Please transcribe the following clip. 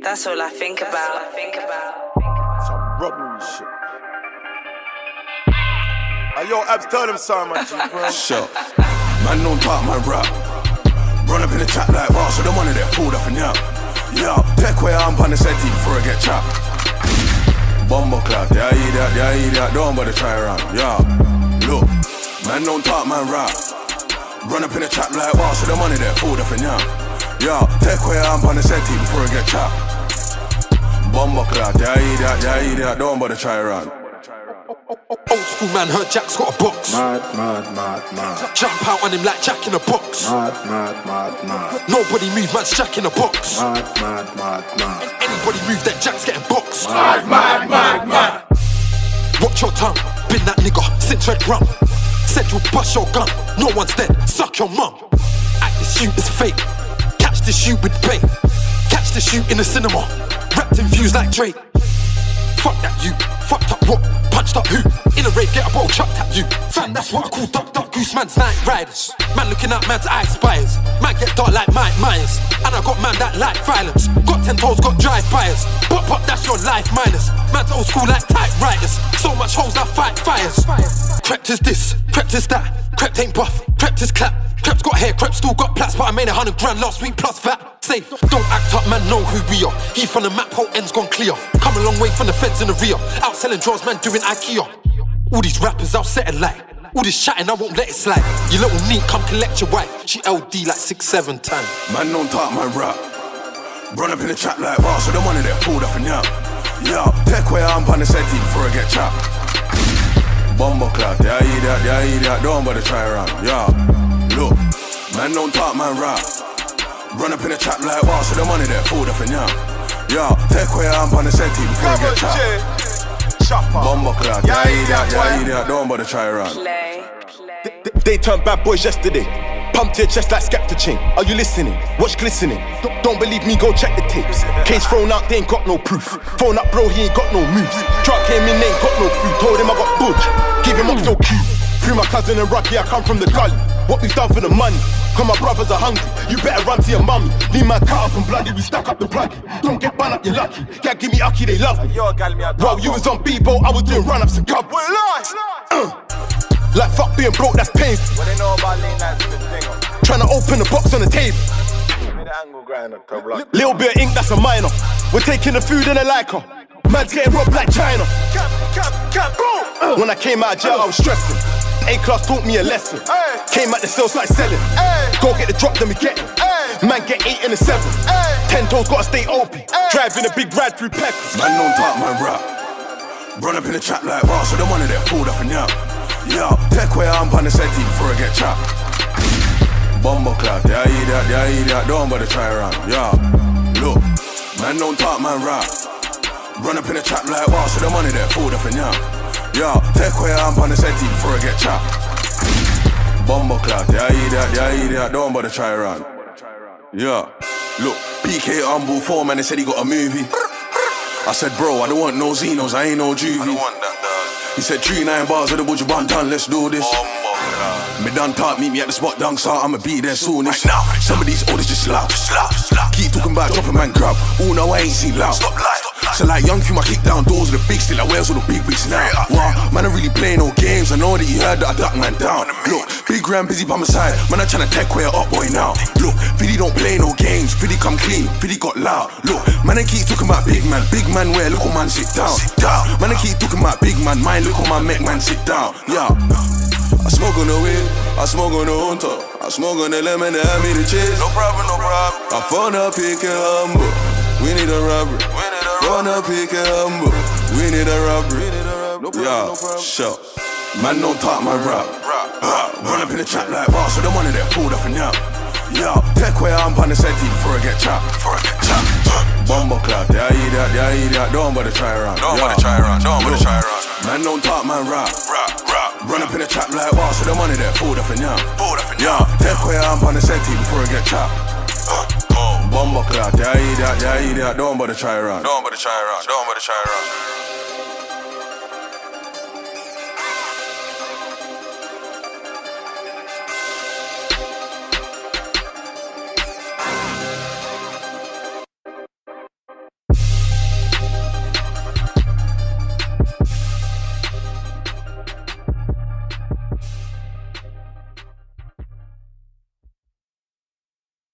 That's all I think about. Some robbery shit. Hey, yo, Abs, tell them something, man. Sure. Man don't talk, man rap. Run up in the chat like wow, so the money that fooled up and yeah. Yeah, take where I'm on the setting before I get chopped. Bumbo clap, yeah, eat that, don't bother try around. Yeah, look, man don't talk, man rap. Run up in the chat like wow, so the money that fooled up and yeah. Yeah, take where I'm on the setting before I get chopped. Bumbo clap, yeah, eat that, don't bother try around. Old school man heard Jack's got a box. Mad. Jump out on him like Jack in a box. Mad. Nobody move, man's Jack in a box. Mad. Anybody move, that Jack's getting boxed. Mad. Watch your tongue, been that nigga since red rum. Said you bust your gun, no one's dead, suck your mum. Act this shoot is fake, catch this shoot with bait. Catch this shoot in the cinema, wrapped in views like Drake. Fuck that you, fucked up what, punched up who? In a rave, get a bottle chucked at you. Fam, that's what I call duck goose, man's night riders. Man looking at man's eye spires. Man get dark like Mike Myers. And I got man that like violence. Got 10 toes, got drive-bys. Pop, that's your life minus. Man's old school like typewriters. So much hoes I fight fires. Crept is this, crept is that. Crept ain't buff, crept is clap. Crep's got hair, Crep still got plats, but I made 100 grand last week plus VAT. Safe, don't act up, man, know who we are. He from the map, whole end's gone clear. Come a long way from the feds in the rear. Out selling drugs, man, doing IKEA. All these rappers, I'll set a light. All this chatting, I won't let it slide. You little neat, come collect your wife. She LD like 6-7 times. Man don't talk, man rap. Run up in the chat like wow, so the money that fooled up and yeah. Yeah, take where I'm on the setting before I get chopped. Bumbo clap, yeah, eat that, don't bother try around. Yeah, look, man don't talk, man rap. Run up in the trap like wow, so the money that fooled up and yeah. Yeah, take where I'm on the setting before I get chopped. Bumbo clap, yeah, eat that, don't bother try around. They turned bad boys yesterday. Pumped to your chest like Skepta chain. Are you listening? Watch glistening. Don't believe me, go check the tapes. Case thrown out, they ain't got no proof. Phone up, bro, he ain't got no moves. Truck came in, they ain't got no food. Told him I got budge. Give him up so cute. Free my cousin and Rocky, I come from the gully. What we've done for the money. Cause my brothers are hungry. You better run to your mummy. Leave my cut up and bloody, we stack up the plug. Don't get bun up, you're lucky. Yeah, give me Aki, they love me. Bro, you was on B-Boat, I was doing run-ups and covers. Like fuck being broke, that's painful. What they know about late nights with the thing on? Tryna open the box on the table. Little bit of ink, that's a minor. We're taking the food in a Leica. Man's getting robbed like China. When I came out of jail, I was stressing. A-class taught me a lesson. Came out the cells like selling. Go get the drop, then we get it. Man get 8 and a 7. 10 toes, gotta stay open. Driving a big ride through Peckers. Man don't talk, man rap. Run up in the trap like wow, so the money that fooled up and yeah. Yeah, take where I'm on the setting before I get chopped. Bumbo clap, yeah, eat that, don't bother try around. Yeah, look, man don't talk, man rap. Run up in the trap like wow, so the money that fooled up and yeah. Yeah, take where I'm on the setting before I get chopped. Bumbo clap, yeah, eat that, don't bother try around. Yeah, look, PK humble 4 man, they said he got a movie. I said, bro, I don't want no Xenos, I ain't no juvie. I don't want that. He said 3-9 bars of the Buju Banton, let's do this. Me done talk, meet me at the spot down south, I'ma be there soonish. Some of these orders just loud. Keep talking about dropping man grab. Oh no, I ain't seen loud. So like young few, I kick down doors with the big still, I wears all the big wigs now. Wow, man, I really playing no games. I know that you heard that I duck man down. Look, big grand busy by my side. Man, I tryna tech where up boy now. Look, Fiddy don't play no games. Fiddy come clean, Fiddy got loud. Look, man, I keep talking about big man where, look on man, sit down. Man, I keep talking about big man, mine, look on my neck, man, sit down. Yeah. I smoke on the weed, I smoke on the on top. I smoke on the lemon, they have me the chase. No problem. I found a pick and humble. We need a robbery. Found a pick and humble. We need a robbery. Yeah, sure. Man don't talk, man rap. Run up in the trap like wow, so the money that fooled up and yeah. Yeah, take where I'm on the setting before I get chopped. Bumbo clap, yeah, eat that, don't bother try around. Don't bother try around. Man don't talk, man rap. Run up in the trap like wow, so the money that fooled up and yeah. Yeah, take where I'm on the setting before I get chopped. Bumbo clap, yeah, eat that, don't bother try around. Don't bother try around.